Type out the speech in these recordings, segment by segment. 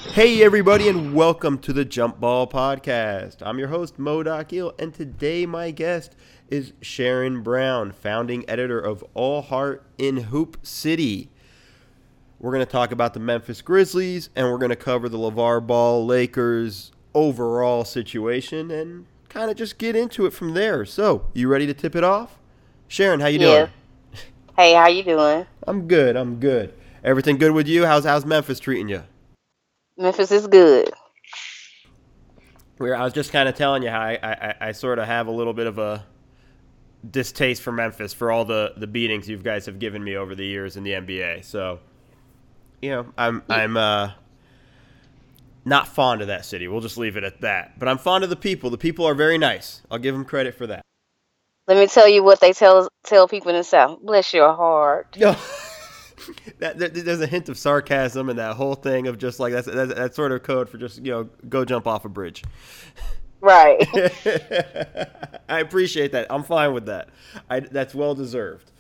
Hey everybody, and welcome to the Jump Ball Podcast. I'm your host, Modoc Eel, and today my guest is Sharon Brown, founding editor of All Heart in Hoop City. We're going to talk about the Memphis Grizzlies, and we're going to cover the LeVar Ball Lakers overall situation and kind of just get into it from there. So, you ready to tip it off? Sharon, how you doing? Hey, how you doing? I'm good. Everything good with you? How's Memphis treating you? Memphis is good. I was just kind of telling you how I sort of have a little bit of a distaste for Memphis for all the beatings you guys have given me over the years in the NBA. So, I'm not fond of that city. We'll just leave it at that. But I'm fond of the people. The people are very nice. I'll give them credit for that. Let me tell you what they tell people in the South. Bless your heart. No. There's a hint of sarcasm in that whole thing of just like that's sort of code for just go jump off a bridge. Right. I appreciate that. I'm fine with that. That's well deserved.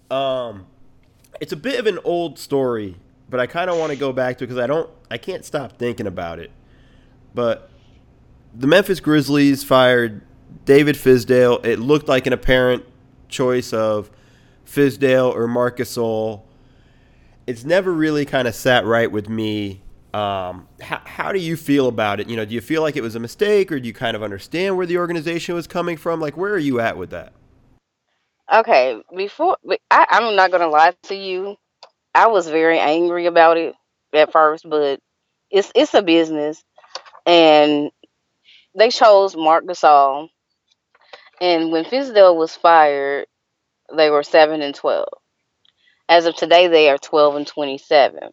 It's a bit of an old story, but I kind of want to go back to it because I can't stop thinking about it. But the Memphis Grizzlies fired David Fizdale. It looked like an apparent choice of Fizdale or Marc Gasol. It's never really kind of sat right with me. How do you feel about it? Do you feel like it was a mistake, or do you kind of understand where the organization was coming from? Like, where are you at with that? Okay, I'm not going to lie to you. I was very angry about it at first, but it's a business. And they chose Marc Gasol. And when Fizdale was fired, they were 7-12. As of today, they are 12-27.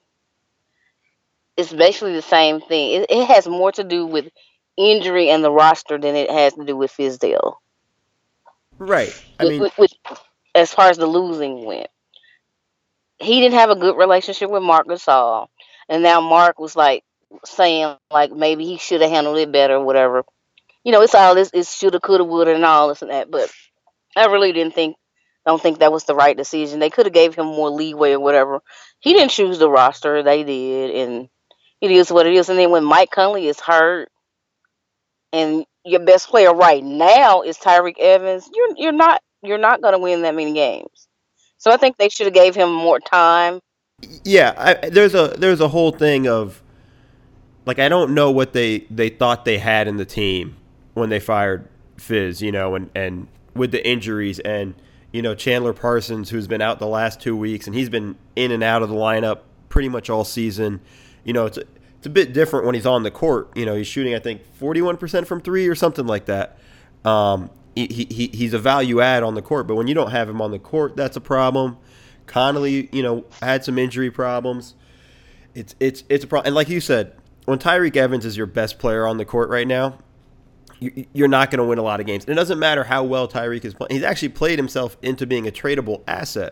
It's basically the same thing. It has more to do with injury and the roster than it has to do with Fizdale. Right. As far as the losing went, he didn't have a good relationship with Marc Gasol, and now Marc was saying maybe he should have handled it better, or whatever. It's all this. It shoulda, coulda, woulda, and all this and that. But I really don't think that was the right decision. They could have gave him more leeway or whatever. He didn't choose the roster. They did, and it is what it is. And then when Mike Conley is hurt and your best player right now is Tyreke Evans, you're not going to win that many games. So I think they should have gave him more time. Yeah, there's a whole thing of I don't know what they thought they had in the team when they fired Fizz, and with the injuries and Chandler Parsons, who's been out the last 2 weeks, and he's been in and out of the lineup pretty much all season. It's a bit different when he's on the court. He's shooting, I think, 41% from three or something like that. He's a value add on the court, but when you don't have him on the court, that's a problem. Conley, had some injury problems. It's a problem. And like you said, when Tyreke Evans is your best player on the court right now, you're not going to win a lot of games. It doesn't matter how well Tyreke is playing. He's actually played himself into being a tradable asset.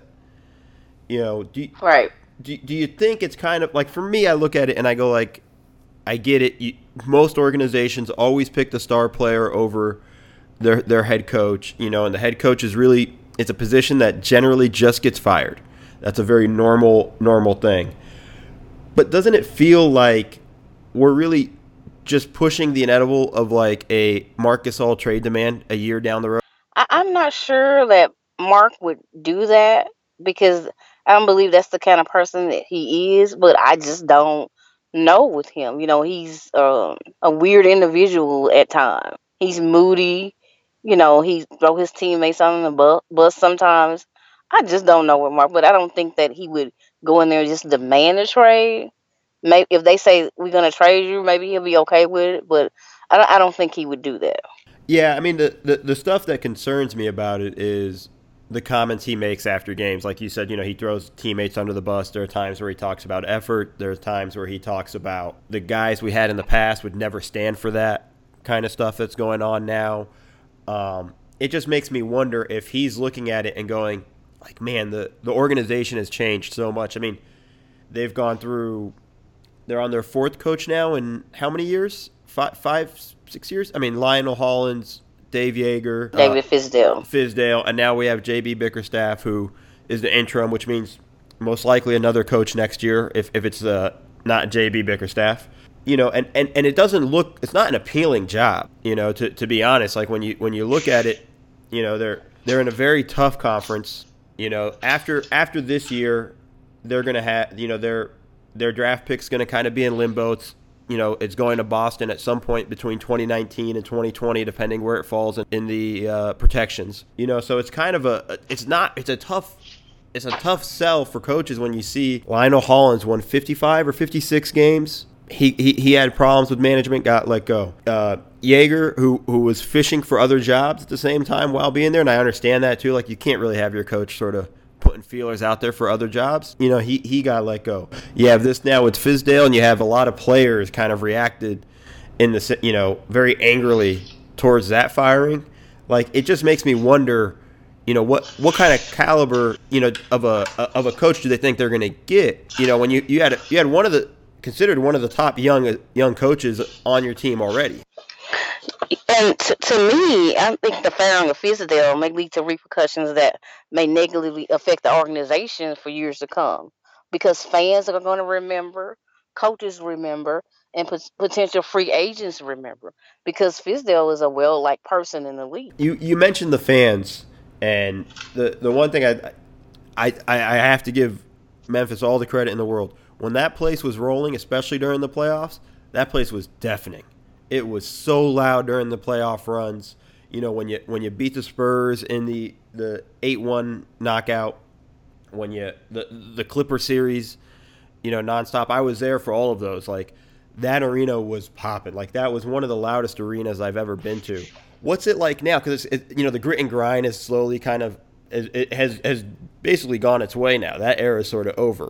Right. Do you think it's kind of for me, I look at it and I go I get it. Most organizations always pick the star player over their head coach, and the head coach it's a position that generally just gets fired. That's a very normal thing. But doesn't it feel like we're really just pushing the inevitable of a Marc Gasol trade demand a year down the road? I'm not sure that Marc would do that because I don't believe that's the kind of person that he is, but I just don't know with him. He's a weird individual at times. He's moody. He throw his teammates on the bus sometimes. I just don't know with Marc, but I don't think that he would go in there and just demand a trade. Maybe if they say we're going to trade you, maybe he'll be okay with it, but I don't think he would do that. Yeah, I mean, the stuff that concerns me about it is the comments he makes after games. Like you said, he throws teammates under the bus. There are times where he talks about effort. There's times where he talks about the guys we had in the past would never stand for that kind of stuff that's going on now. It just makes me wonder if he's looking at it and going, man, the organization has changed so much. I mean, they've gone through – they're on their fourth coach now in how many years? 5, 6 years? I mean, Lionel Hollins, Dave Yeager. David Fizdale. And now we have J.B. Bickerstaff, who is the interim, which means most likely another coach next year if it's not J.B. Bickerstaff. and it doesn't look, it's not an appealing job, to be honest. Like when you look at it, they're in a very tough conference. After this year, they're going to have, their draft pick's going to kind of be in limbo. It's going to Boston at some point between 2019 and 2020, depending where it falls in the protections. So it's kind of it's a tough sell for coaches when you see Lionel Hollins won 55 or 56 games. He had problems with management, got let go. Yeager, who was fishing for other jobs at the same time while being there, and I understand that too. Like, you can't really have your coach sort of putting feelers out there for other jobs. He got let go. You have this now with Fizdale, and you have a lot of players kind of reacted in the very angrily towards that firing. Like, it just makes me wonder, what kind of caliber of a coach do they think they're going to get? When you had one of the considered one of the top young coaches on your team already. And to me, I think the firing of Fizdale may lead to repercussions that may negatively affect the organization for years to come, because fans are going to remember, coaches remember, and potential free agents remember, because Fizdale is a well-liked person in the league. You mentioned the fans, and the one thing I have to give Memphis all the credit in the world. When that place was rolling, especially during the playoffs, that place was deafening. It was so loud during the playoff runs. When you beat the Spurs in the 8-1 knockout, when the Clipper series, nonstop. I was there for all of those. Like, that arena was popping. Like, that was one of the loudest arenas I've ever been to. What's it like now? Because the grit and grind is slowly kind of it has basically gone its way now. That era is sort of over.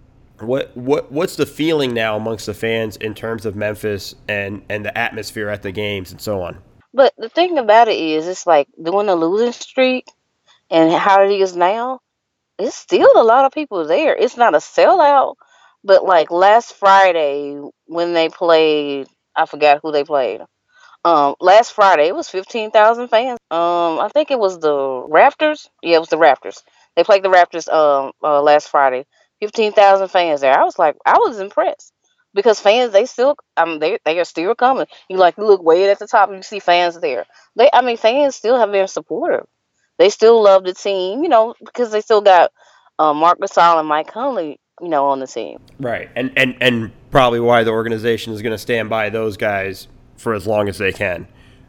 What's the feeling now amongst the fans in terms of Memphis and the atmosphere at the games and so on? But the thing about it is, it's like doing a losing streak and how it is now, it's still a lot of people there. It's not a sellout, but like last Friday when they played, I forgot who they played. Last Friday it was 15,000 fans. I think it was the Raptors. Yeah, it was the Raptors. They played the Raptors last Friday. 15,000 fans there. I was impressed, because fans, they still, they are still coming. You look way at the top and you see fans there. Fans still have been supportive. They still love the team, because they still got Marc Gasol and Mike Conley, on the team. Right, and probably why the organization is going to stand by those guys for as long as they can,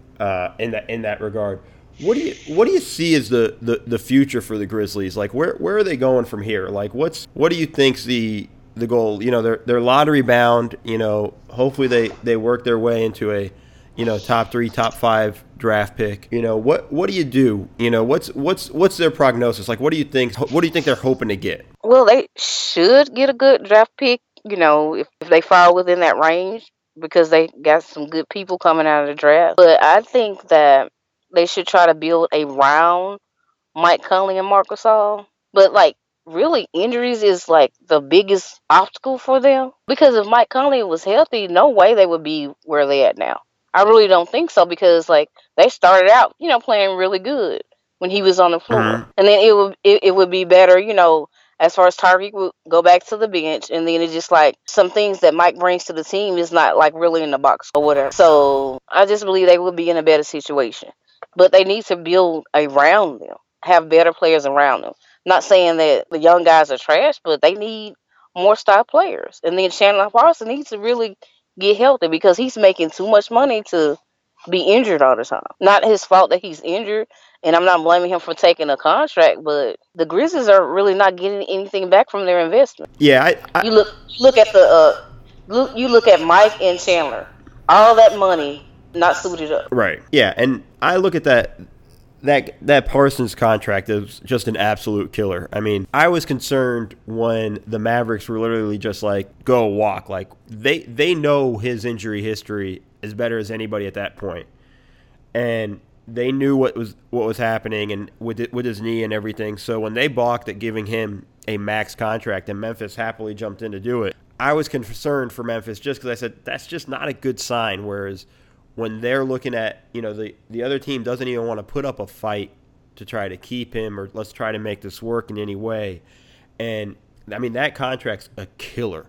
in that regard. What do you see as the future for the Grizzlies? Like, where are they going from here? Like, what do you think's the goal? They're lottery bound. Hopefully they work their way into a top 3, top 5 draft pick. What do you do? What's their prognosis? Like, what do you think they're hoping to get? Well, they should get a good draft pick. If they fall within that range, because they got some good people coming out of the draft. But I think that they should try to build around Mike Conley and Marc Gasol. But, really, injuries is, the biggest obstacle for them. Because if Mike Conley was healthy, no way they would be where they at now. I really don't think so, because, they started out, playing really good when he was on the floor. Mm-hmm. And then it would be better, as far as Tyreke would go back to the bench, and then it's just some things that Mike brings to the team is not really in the box or whatever. So I just believe they would be in a better situation. But they need to build around them, have better players around them. Not saying that the young guys are trash, but they need more star players. And then Chandler Parsons needs to really get healthy, because he's making too much money to be injured all the time. Not his fault that he's injured, and I'm not blaming him for taking a contract, but the Grizzlies are really not getting anything back from their investment. Yeah, you look at Mike and Chandler. All that money not suited up. Right. Yeah, and I look at that Parsons contract is just an absolute killer. I mean, I was concerned when the Mavericks were literally just go walk. They know his injury history as better as anybody at that point. And they knew what was happening and with his knee and everything. So when they balked at giving him a max contract and Memphis happily jumped in to do it, I was concerned for Memphis just because I said that's just not a good sign. Whereas when they're looking at, the other team doesn't even want to put up a fight to try to keep him, or let's try to make this work in any way. And, that contract's a killer.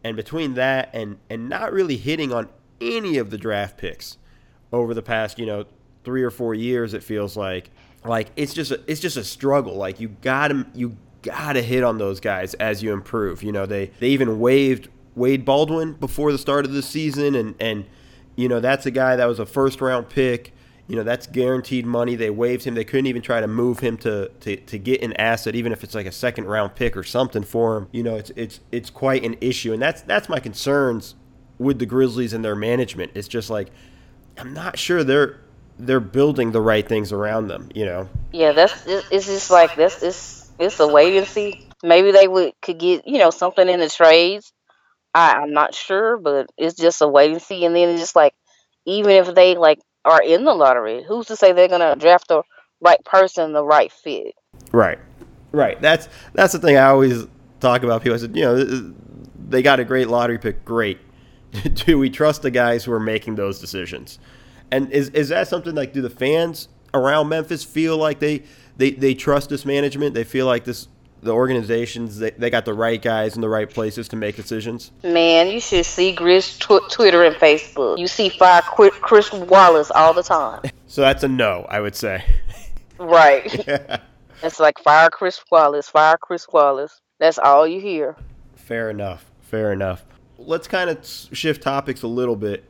And between that and not really hitting on any of the draft picks over the past, 3 or 4 years, it feels like it's just a struggle. Like you gotta hit on those guys as you improve. They even waived Wade Baldwin before the start of the season, and that's a guy that was a first round pick. That's guaranteed money. They waived him. They couldn't even try to move him to get an asset, even if it's like a second round pick or something for him. It's quite an issue, and that's my concerns with the Grizzlies and their management. It's just like I'm not sure they're building the right things around them. Yeah, it's just like it's a wait and see. Maybe they could get something in the trades. I'm not sure, but it's just a wait and see. And then it's just like even if they like are in the lottery, who's to say they're gonna draft the right person, the right fit? Right. That's the thing I always talk about. People, I said, they got a great lottery pick. Great. Do we trust the guys who are making those decisions? And is that something like, do the fans around Memphis feel like they trust this management? They feel like the organizations, they got the right guys in the right places to make decisions? Man, you should see Grizz Twitter and Facebook. You see fire Chris Wallace all the time. So that's a no, I would say. Right. It's like fire Chris Wallace, fire Chris Wallace. That's all you hear. Fair enough. Let's kind of shift topics a little bit.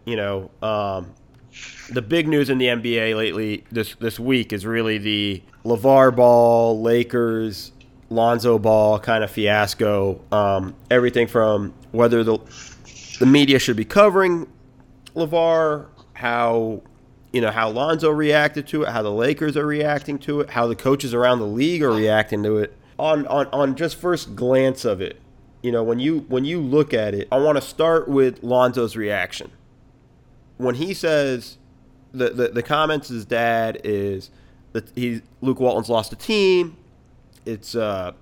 The big news in the NBA lately this week is really the LeVar Ball, Lakers, Lonzo Ball kind of fiasco. Everything from whether the media should be covering LeVar, how Lonzo reacted to it, how the Lakers are reacting to it, how the coaches around the league are reacting to it. On just first glance of it, when you look at it, I want to start with Lonzo's reaction. When he says the comments his dad is that Luke Walton's lost the team, it's all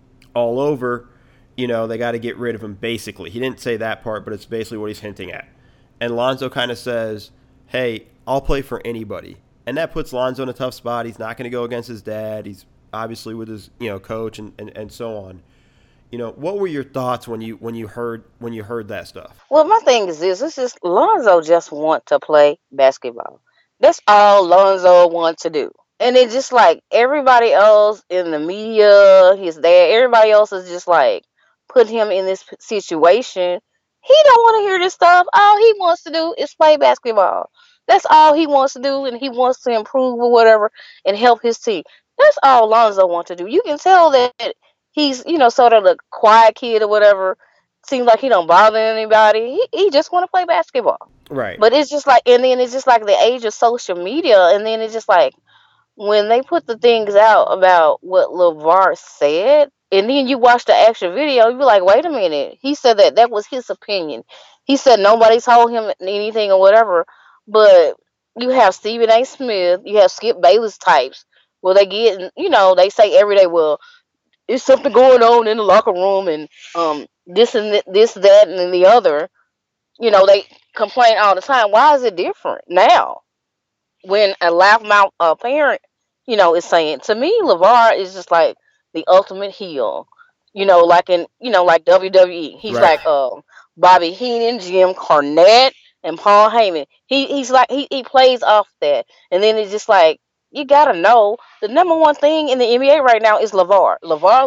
over, they got to get rid of him, basically. He didn't say that part, but it's basically what he's hinting at. And Lonzo kind of says, hey, I'll play for anybody. And that puts Lonzo in a tough spot. He's not going to go against his dad. He's obviously with his coach and so on. What were your thoughts when you heard that stuff? Well, my thing is this: it's just Lonzo just want to play basketball. That's all Lonzo wants to do. And it's just like everybody else in the media, his dad, everybody else is just like put him in this situation. He don't want to hear this stuff. All he wants to do is play basketball. That's all he wants to do, and he wants to improve or whatever and help his team. That's all Lonzo wants to do. You can tell that he's, sort of the quiet kid or whatever. Seems like he don't bother anybody. He just want to play basketball. Right. But it's just like, and then it's just like the age of social media, and then it's just like when they put the things out about what LeVar said, and then you watch the actual video, you be like, wait a minute. He said that was his opinion. He said nobody told him anything or whatever. But you have Stephen A. Smith, you have Skip Bayless types. Well, they get, they say every day, well, there's something going on in the locker room, and this and this, that, and then the other. They complain all the time. Why is it different now? When a loudmouth parent, is saying, to me, LeVar is just like the ultimate heel. Like in, like WWE. He's right. Like Bobby Heenan, Jim Cornette, and Paul Heyman. He's like he plays off that, and then it's just like you gotta know the number one thing in the NBA right now is LeVar,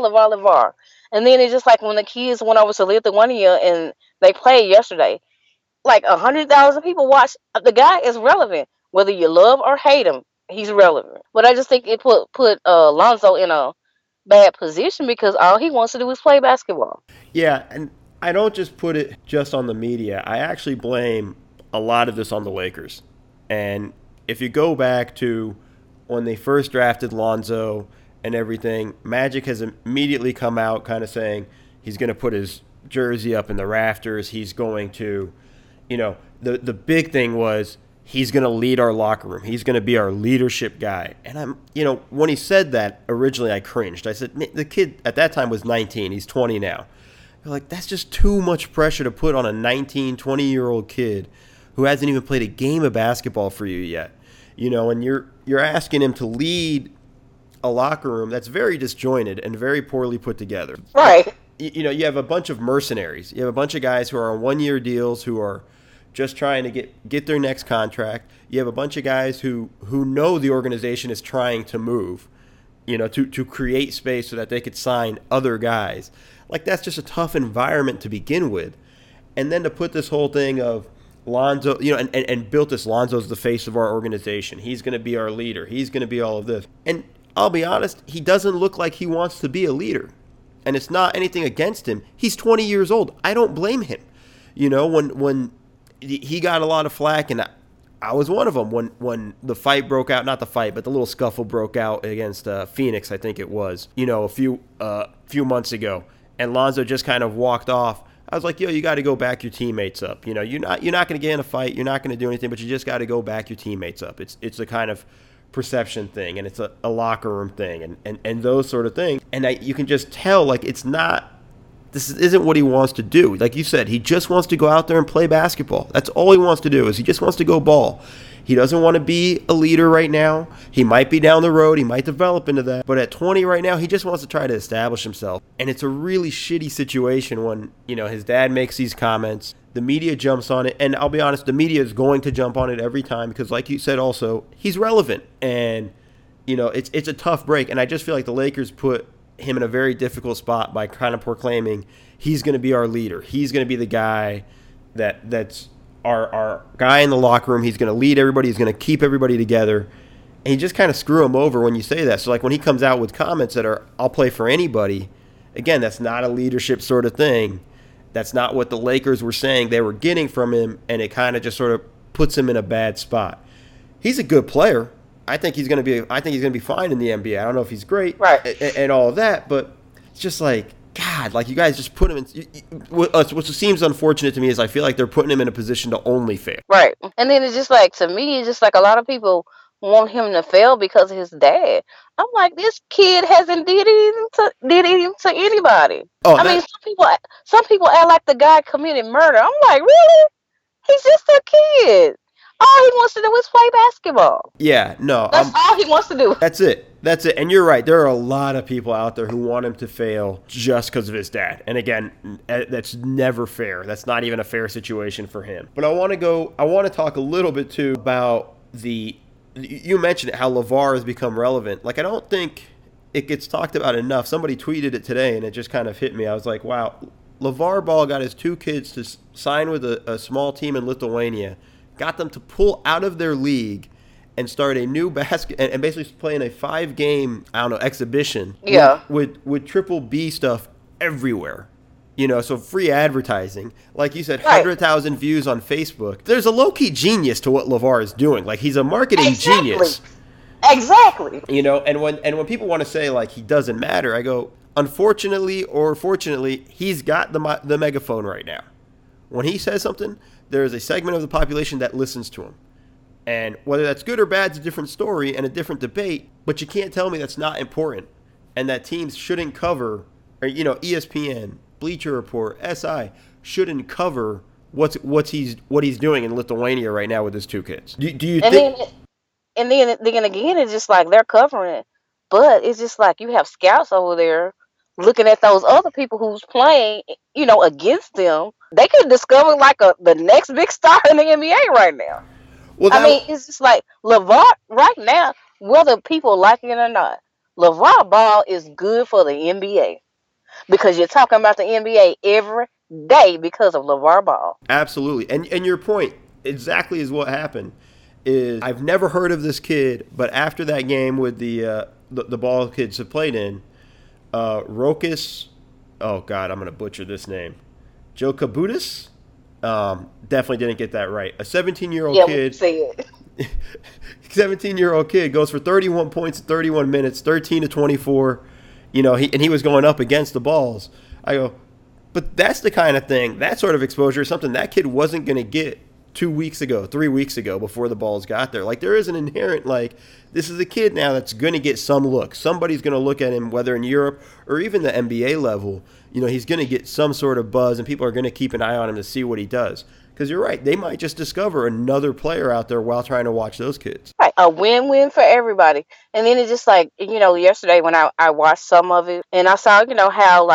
and then it's just like when the kids went over to Lithuania and they played yesterday, like 100,000 people watched. The guy is relevant, whether you love or hate him, he's relevant. But I just think it put Lonzo in a bad position because all he wants to do is play basketball. Yeah, and I don't just put it just on the media. I actually blame a lot of this on the Lakers. And if you go back to when they first drafted Lonzo and everything, Magic has immediately come out kind of saying he's going to put his jersey up in the rafters. He's going to, the big thing was he's going to lead our locker room. He's going to be our leadership guy. And when he said that, originally I cringed. I said, the kid at that time was 19. He's 20 now. They're like, that's just too much pressure to put on a 19, 20-year-old kid who hasn't even played a game of basketball for you yet. And you're asking him to lead a locker room that's very disjointed and very poorly put together. Right. you have a bunch of mercenaries. You have a bunch of guys who are on 1-year deals who are just trying to get their next contract. You have a bunch of guys who know the organization is trying to move, to create space so that they could sign other guys. Like, that's just a tough environment to begin with. And then to put this whole thing of Lonzo, and built this, Lonzo's the face of our organization. He's going to be our leader. He's going to be all of this. And I'll be honest, he doesn't look like he wants to be a leader. And it's not anything against him. He's 20 years old. I don't blame him. When he got a lot of flack, and I was one of them when the fight broke out, not the fight, but the little scuffle broke out against Phoenix, I think it was, a few months ago. And Lonzo just kind of walked off. I was like, you got to go back your teammates up. You're not going to get in a fight. You're not going to do anything, but you just got to go back your teammates up. It's a kind of perception thing, and it's a locker room thing, and those sort of things. And you can just tell, like, this isn't what he wants to do. Like you said, he just wants to go out there and play basketball. That's all he wants to do, is he just wants to go ball. He doesn't want to be a leader right now. He might be down the road. He might develop into that. But at 20 right now, he just wants to try to establish himself. And it's a really shitty situation when, his dad makes these comments. The media jumps on it. And I'll be honest, the media is going to jump on it every time because, like you said also, he's relevant. And, it's a tough break. And I just feel like the Lakers put him in a very difficult spot by kind of proclaiming he's going to be our leader. He's going to be the guy that's our guy in the locker room. He's going to lead everybody. He's going to keep everybody together. And you just kind of screw him over when you say that. So, like, when he comes out with comments that are, I'll play for anybody, again, that's not a leadership sort of thing. That's not what the Lakers were saying they were getting from him, and it kind of just sort of puts him in a bad spot. He's a good player. I think he's going to be fine in the NBA. I don't know if he's great, right, and all of that, but it's just like, God, like, you guys just put him in. What seems unfortunate to me is I feel like they're putting him in a position to only fail. Right. And then it's just like, to me, it's just like a lot of people want him to fail because of his dad. I'm like, this kid hasn't did anything to anybody. I mean, some people act like the guy committed murder. I'm like, really? He's just a kid. All he wants to do is play basketball. Yeah, no. That's all he wants to do. That's it. And you're right. There are a lot of people out there who want him to fail just because of his dad. And again, that's never fair. That's not even a fair situation for him. But I want to talk a little bit too about you mentioned it, how LeVar has become relevant. Like, I don't think it gets talked about enough. Somebody tweeted it today and it just kind of hit me. I was like, wow, LeVar Ball got his 2 kids to sign with a small team in Lithuania, got them to pull out of their league and start a new and basically play in a 5-game, exhibition. Yeah. With Triple B stuff everywhere. So free advertising. Like you said, right. 100,000 views on Facebook. There's a low-key genius to what LeVar is doing. Like, he's a marketing genius. Exactly. And when people want to say, like, he doesn't matter, I go, unfortunately or fortunately, he's got the megaphone right now. When he says something, there is a segment of the population that listens to him. And whether that's good or bad is a different story and a different debate, but you can't tell me that's not important and that teams shouldn't cover, or, ESPN, Bleacher Report, SI shouldn't cover what he's doing in Lithuania right now with his 2 kids. Do you think? And then again, it's just like they're covering it, but it's just like you have scouts over there looking at those other people who's playing, against them. They could discover like the next big star in the NBA right now. Well, it's just like LeVar right now, whether people like it or not, LeVar Ball is good for the NBA because you're talking about the NBA every day because of LeVar Ball. Absolutely. And your point exactly is what happened. Is I've never heard of this kid, but after that game with the Ball kids have played in, Rokas, oh God, I'm going to butcher this name, Jokabutis? Definitely didn't get that right. A 17-year-old kid. Say it. 17-year-old kid goes for 31 points in 31 minutes, 13 to 24. He was going up against the balls. I go, but that's the kind of thing, that sort of exposure is something that kid wasn't going to get 2 weeks ago, 3 weeks ago before the balls got there. Like, there is an inherent, like, this is a kid now that's going to get some look. Somebody's going to look at him, whether in Europe or even the NBA level. He's going to get some sort of buzz, and people are going to keep an eye on him to see what he does. Because you're right, they might just discover another player out there while trying to watch those kids. Right, a win-win for everybody. And then it's just like, yesterday when I watched some of it, and I saw, how, like,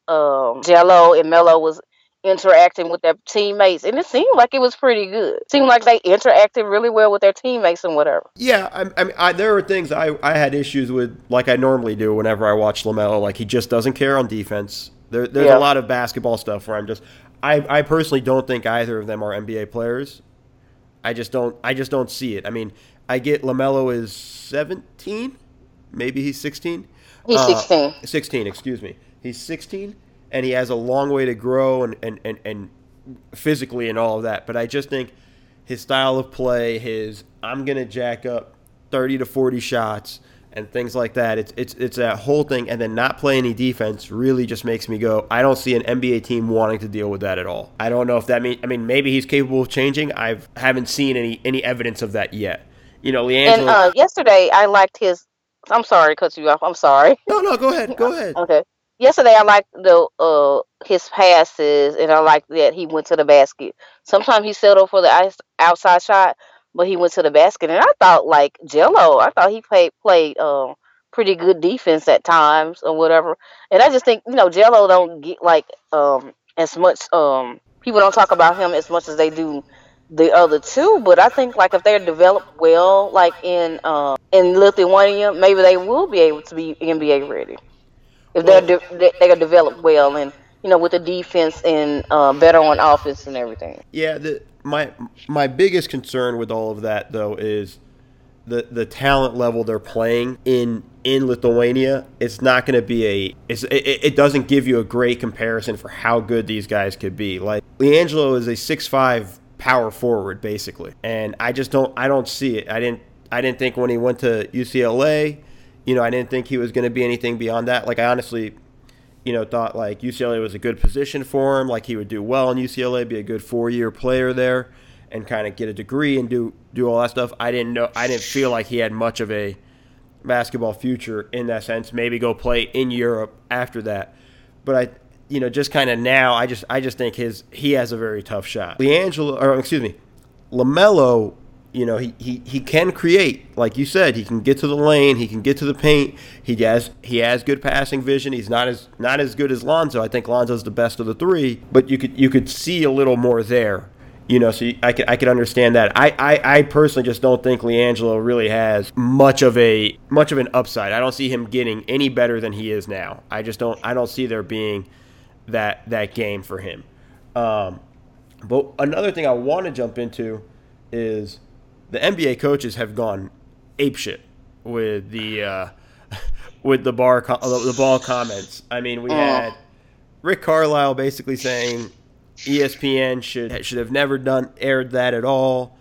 Jello and Melo was interacting with their teammates, and it seemed like it was pretty good. It seemed like they interacted really well with their teammates and whatever. Yeah, there are things I had issues with, like I normally do whenever I watch LaMelo. Like, he just doesn't care on defense. There's a lot of basketball stuff where I personally don't think either of them are NBA players. I just don't see it. I mean, I get LaMelo is 17, maybe he's 16. He's 16. 16, excuse me. He's 16, and he has a long way to grow and physically and all of that. But I just think his style of play, I'm gonna jack up 30 to 40 shots and things like that. It's that whole thing, and then not play any defense really just makes me go, I don't see an NBA team wanting to deal with that at all. I don't know if that means, I mean, maybe he's capable of changing. I haven't seen any evidence of that yet. You know, LiAngelo. And yesterday I liked his. I'm sorry to cut you off. I'm sorry. No, go ahead. Go ahead. Okay. Yesterday I liked the his passes, and I liked that he went to the basket. Sometimes he settled for the outside shot, but he went to the basket, and I thought like Jello. I thought he played pretty good defense at times or whatever. And I just think Jello don't get like as much people don't talk about him as much as they do the other two. But I think like if they're developed well, like in Lithuania, maybe they will be able to be NBA ready. If they're developed well and with the defense and better on offense and everything. Yeah, my biggest concern with all of that though is the talent level they're playing in Lithuania. It's not going to be it doesn't give you a great comparison for how good these guys could be. Like LiAngelo is a 6'5" power forward basically, and I don't see it. I didn't think when he went to UCLA. I didn't think he was going to be anything beyond that. Like, I honestly, thought, like, UCLA was a good position for him. Like, he would do well in UCLA, be a good 4-year player there, and kind of get a degree and do all that stuff. I didn't feel like he had much of a basketball future in that sense. Maybe go play in Europe after that. But just kind of now, I just think he has a very tough shot. LaMelo. He can create, like you said. He can get to the lane. He can get to the paint. He has good passing vision. He's not as good as Lonzo. I think Lonzo's the best of the three, but you could see a little more there. So I could understand that. I personally just don't think LiAngelo really has much of an upside. I don't see him getting any better than he is now. I don't see there being that game for him. But another thing I want to jump into is the NBA coaches have gone apeshit with the ball comments. I mean, we had Rick Carlisle basically saying ESPN should have never aired that at all.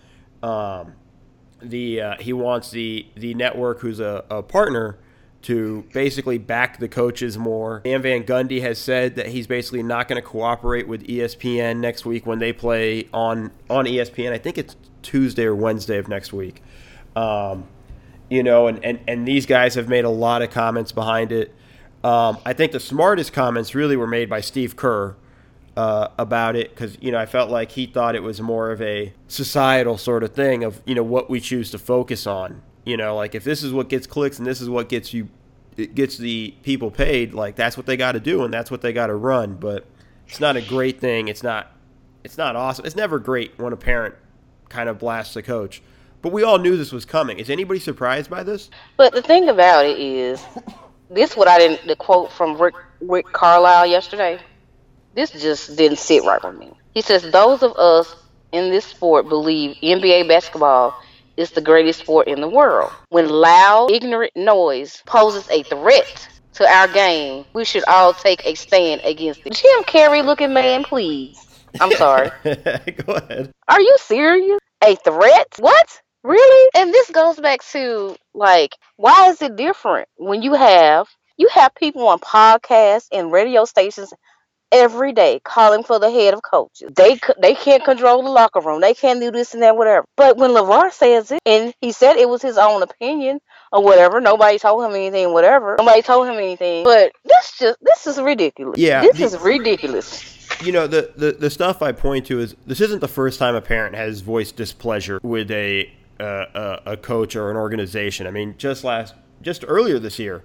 He wants the network, who's a partner, to basically back the coaches more. Dan Van Gundy has said that he's basically not going to cooperate with ESPN next week when they play on ESPN. I think it's Tuesday or Wednesday of next week. And these guys have made a lot of comments behind it. I think the smartest comments really were made by Steve Kerr about it, because I felt like he thought it was more of a societal sort of thing of what we choose to focus on. Like if this is what gets clicks and this is what gets the people paid, like that's what they got to do and that's what they got to run. But it's not a great thing. It's not awesome. It's never great when a parent kind of blasts a coach. But we all knew this was coming. Is anybody surprised by this? But the thing about it is, the quote from Rick Carlisle yesterday, this just didn't sit right with me. He says, those of us in this sport believe NBA basketball is the greatest sport in the world. When loud, ignorant noise poses a threat to our game, we should all take a stand against it. Jim Carrey looking man, please. I'm sorry. Go ahead. Are you serious? A threat? What? Really? And this goes back to, like, why is it different when you have people on podcasts and radio stations every day calling for the head of coaches? They can't control the locker room. They can't do this and that, whatever. But when LeVar says it, and he said it was his own opinion or whatever, nobody told him anything, whatever. Nobody told him anything. But this is ridiculous. Yeah. This is ridiculous. The stuff I point to is this isn't the first time a parent has voiced displeasure with a coach or an organization. I mean, just earlier this year,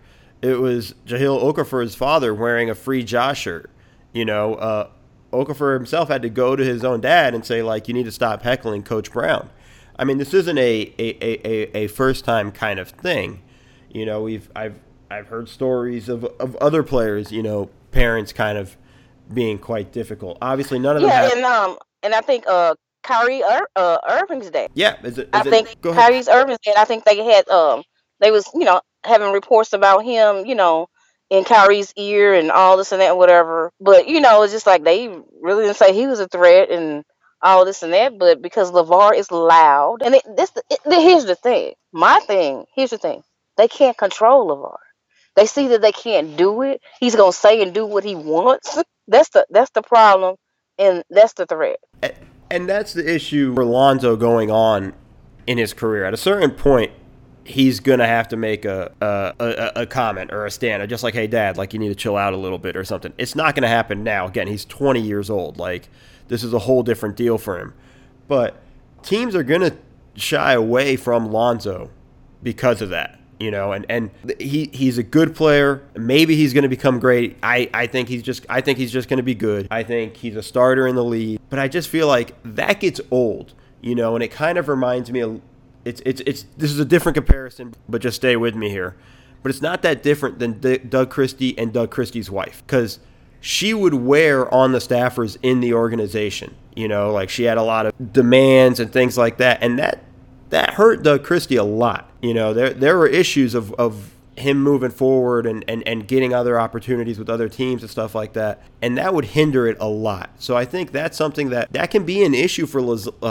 it was Jahlil Okafor's father wearing a Free Josh shirt. Okafor himself had to go to his own dad and say, like, you need to stop heckling Coach Brown. I mean, this isn't a first time kind of thing. I've heard stories of other players, parents kind of being quite difficult. Obviously, none of them have. And I think Kyrie Irving's dad. Yeah, I think Kyrie Irving's dad. I think they had they was having reports about him, in Kyrie's ear and all this and that, whatever. But it's just like they really didn't say he was a threat and all this and that. But because LeVar is loud, and here's the thing. Here's the thing. They can't control LeVar. They see that they can't do it. He's gonna say and do what he wants. That's the problem, and that's the threat. And that's the issue for Lonzo going on in his career. At a certain point, he's gonna have to make a comment or a stand, or just like, hey, Dad, like, you need to chill out a little bit or something. It's not gonna happen now. Again, he's 20 years old. Like, this is a whole different deal for him. But teams are gonna shy away from Lonzo because of that. And he's a good player. Maybe he's going to become great. I think he's just going to be good. I think he's a starter in the league. But I just feel like that gets old, and it kind of reminds me of this is a different comparison, but just stay with me here. But it's not that different than Doug Christie and Doug Christie's wife, because she would wear on the staffers in the organization. Like, she had a lot of demands and things like that, and that hurt Doug Christie a lot. There were issues of him moving forward and getting other opportunities with other teams and stuff like that, and that would hinder it a lot. So I think that's something that can be an issue for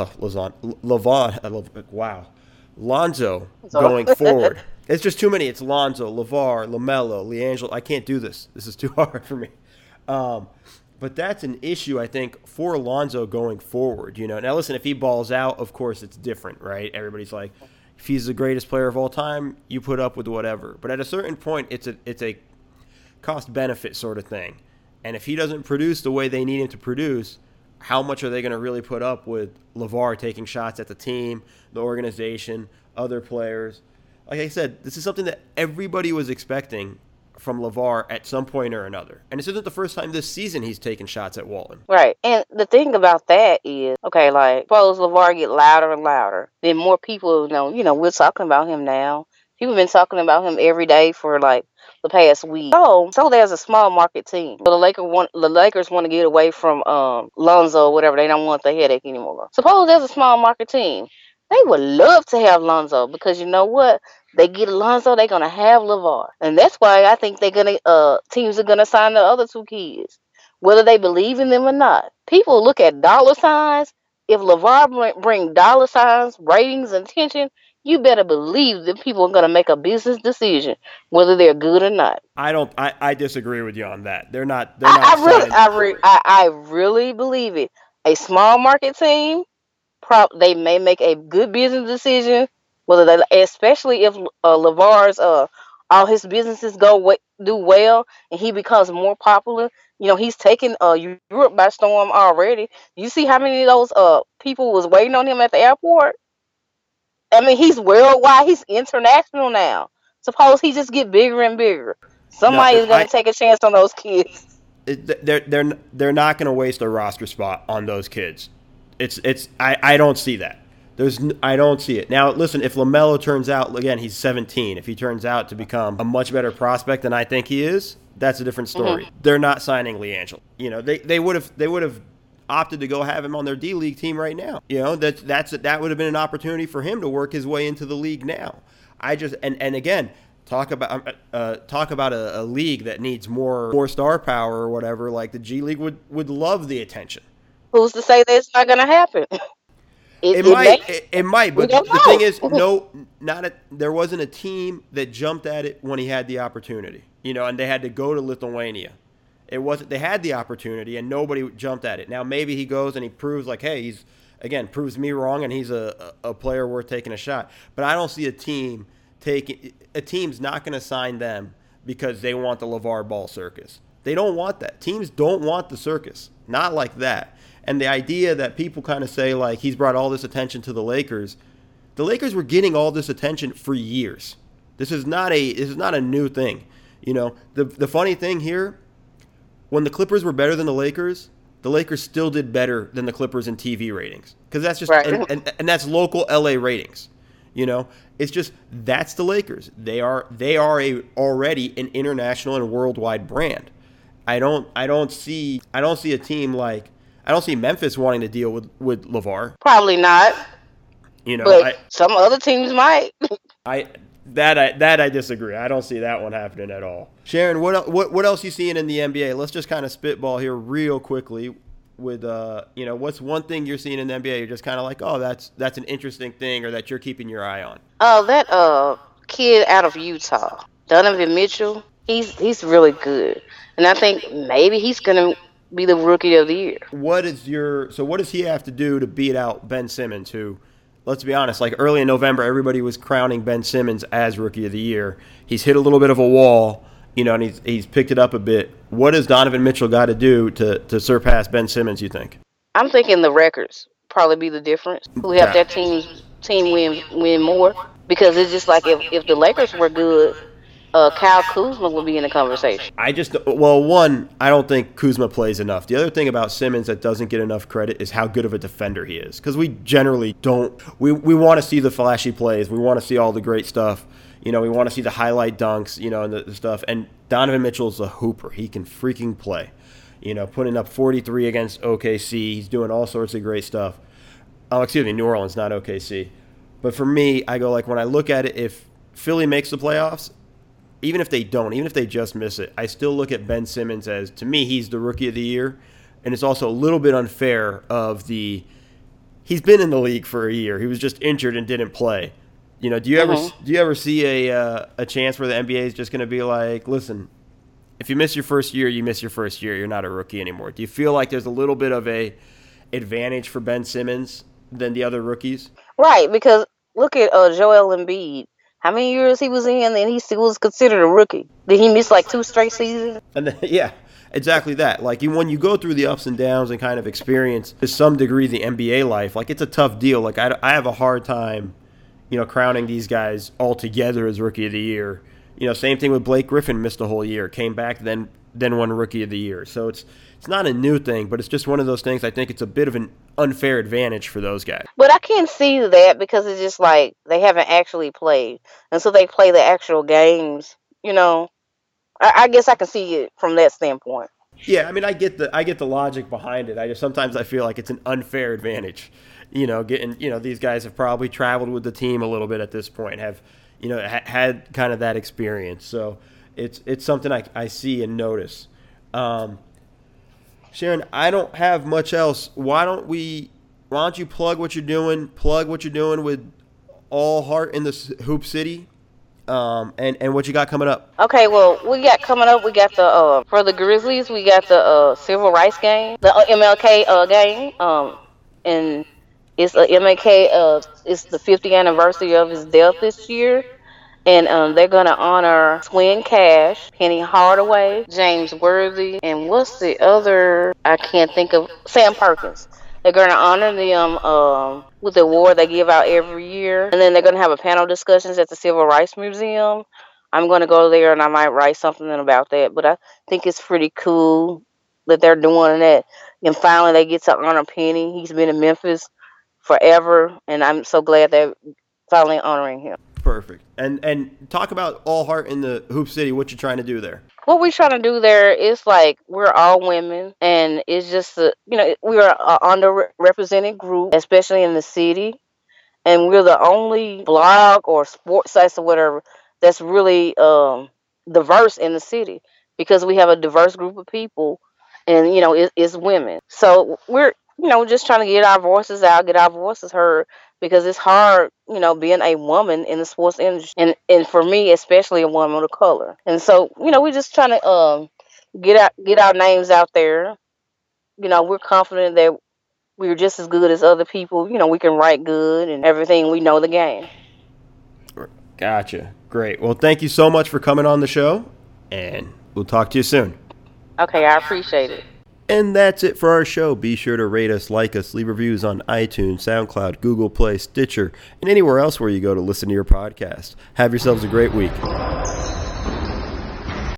Lonzo going forward. It's just too many. It's Lonzo, LeVar, LaMelo, LiAngelo. I can't do this. This is too hard for me. But that's an issue, I think, for Lonzo going forward. Now listen, if he balls out, of course it's different, right? Everybody's like, if he's the greatest player of all time, you put up with whatever. But at a certain point, it's a cost benefit sort of thing. And if he doesn't produce the way they need him to produce, how much are they going to really put up with LeVar taking shots at the team, the organization, other players? Like I said, this is something that everybody was expecting from LeVar at some point or another. And this isn't the first time this season he's taken shots at Walton. Right. And the thing about that is, okay, like, suppose LeVar get louder and louder, then more people know, we're talking about him now. People have been talking about him every day for, like, the past week. So there's a small market team. So the Lakers want to get away from Lonzo or whatever. They don't want the headache anymore. Suppose there's a small market team. They would love to have Lonzo, because you know what? They get Lonzo, they're gonna have LeVar, and that's why I think teams are gonna sign the other two kids, whether they believe in them or not. People look at dollar signs. If LeVar bring dollar signs, ratings, and attention, you better believe that people are gonna make a business decision whether they're good or not. I disagree with you on that. They're not. I really believe it. A small market team, they may make a good business decision. Especially if LeVar's all his businesses do well and he becomes more popular. He's taken Europe by storm already. You see how many of those people was waiting on him at the airport? I mean, he's worldwide. He's international now. Suppose he just get bigger and bigger. Somebody's going to take a chance on those kids. They're not going to waste a roster spot on those kids. I don't see that. I don't see it. Now, listen, if LaMelo turns out, again, he's 17. If he turns out to become a much better prospect than I think he is, that's a different story. Mm-hmm. They're not signing LiAngelo. They would have opted to go have him on their D League team right now. That would have been an opportunity for him to work his way into the league now. And again, talk about a league that needs more star power or whatever. Like, the G League would love the attention. Who's to say that's not going to happen? It might, but the thing is, there wasn't a team that jumped at it when he had the opportunity, and they had to go to Lithuania. They had the opportunity and nobody jumped at it. Now maybe he goes and he proves like, hey, proves me wrong and he's a player worth taking a shot. But I don't see a team's not going to sign them because they want the LeVar Ball circus. They don't want that. Teams don't want the circus, not like that. And the idea that people kind of say, like, he's brought all this attention to the Lakers were getting all this attention for years. This is not a new thing. You know, the funny thing here, when the Clippers were better than the Lakers still did better than the Clippers in TV ratings. Because that's just, Right. and that's local LA ratings. You know, it's just, that's the Lakers. They are already an international and worldwide brand. I don't see a team like, I don't see Memphis wanting to deal with LeVar. Probably not, You know, but some other teams might. I disagree. I don't see that one happening at all. Sharon, what else you seeing in the NBA? Let's just kind of spitball here real quickly with what's one thing you're seeing in the NBA you're just kind of like, oh, that's an interesting thing, or that you're keeping your eye on. Oh, that kid out of Utah, Donovan Mitchell. He's really good, and I think maybe he's gonna be the rookie of the year. What does he have to do to beat out Ben Simmons, who, let's be honest, like early in November, everybody was crowning Ben Simmons as Rookie of the Year. He's hit a little bit of a wall, and he's picked it up a bit. What does Donovan Mitchell got to do to surpass Ben Simmons, you think? I'm thinking the records probably be the difference. Who have that team win more? Because it's just like if the Lakers were good, Kyle Kuzma would be in the conversation. I don't think Kuzma plays enough. The other thing about Simmons that doesn't get enough credit is how good of a defender he is. Because we generally don't. We want to see the flashy plays. We want to see all the great stuff. We want to see the highlight dunks, and the stuff. And Donovan Mitchell's a hooper. He can freaking play. Putting up 43 against OKC. He's doing all sorts of great stuff. Oh, excuse me, New Orleans, not OKC. But for me, I go like, when I look at it, if Philly makes the playoffs, even if they don't, even if they just miss it, I still look at Ben Simmons as, to me, he's the Rookie of the Year. And it's also a little bit unfair he's been in the league for a year. He was just injured and didn't play. Do you ever see a chance where the NBA is just going to be like, listen, if you miss your first year, you miss your first year. You're not a rookie anymore. Do you feel like there's a little bit of a advantage for Ben Simmons than the other rookies? Right, because look at Joel Embiid. How many years he was in, and he still was considered a rookie? Did he miss like 2 straight seasons? And then, yeah, exactly that. Like, when you go through the ups and downs and kind of experience to some degree the NBA life, like, it's a tough deal. Like, I have a hard time, crowning these guys all together as Rookie of the Year. Same thing with Blake Griffin, missed a whole year, came back, then won Rookie of the Year. So it's not a new thing, but it's just one of those things. I think it's a bit of an unfair advantage for those guys. But I can't see that because it's just like they haven't actually played. And so they play the actual games, I guess I can see it from that standpoint. Yeah, I mean, I get the logic behind it. Sometimes I feel like it's an unfair advantage. These guys have probably traveled with the team a little bit at this point, have, had kind of that experience. So it's something I see and notice. Sharon, I don't have much else. Why don't you plug what you're doing? Plug what you're doing with All Heart in the Hoop City, and what you got coming up. Okay, well, we got coming up. We got the for the Grizzlies. We got the Civil Rights game, the MLK game, and it's a MLK. It's the 50th anniversary of his death this year. And they're going to honor Twin Cash, Penny Hardaway, James Worthy, and what's the other? I can't think of. Sam Perkins. They're going to honor them with the award they give out every year. And then they're going to have a panel discussions at the Civil Rights Museum. I'm going to go there and I might write something about that. But I think it's pretty cool that they're doing that. And finally they get to honor Penny. He's been in Memphis forever. And I'm so glad they're finally honoring him. Perfect. And talk about All Heart in the Hoop City. What you trying to do there? What we're trying to do there is like we're all women, and it's just we are an underrepresented group, especially in the city, and we're the only blog or sports sites or whatever that's really diverse in the city because we have a diverse group of people, and it's women. So we're just trying to get our voices out, get our voices heard. Because it's hard, being a woman in the sports industry, and for me, especially a woman of color. And so, we're just trying to get our names out there. We're confident that we're just as good as other people. We can write good and everything. We know the game. Gotcha. Great. Well, thank you so much for coming on the show, and we'll talk to you soon. Okay, I appreciate it. And that's it for our show. Be sure to rate us, like us, leave reviews on iTunes, SoundCloud, Google Play, Stitcher, and anywhere else where you go to listen to your podcast. Have yourselves a great week.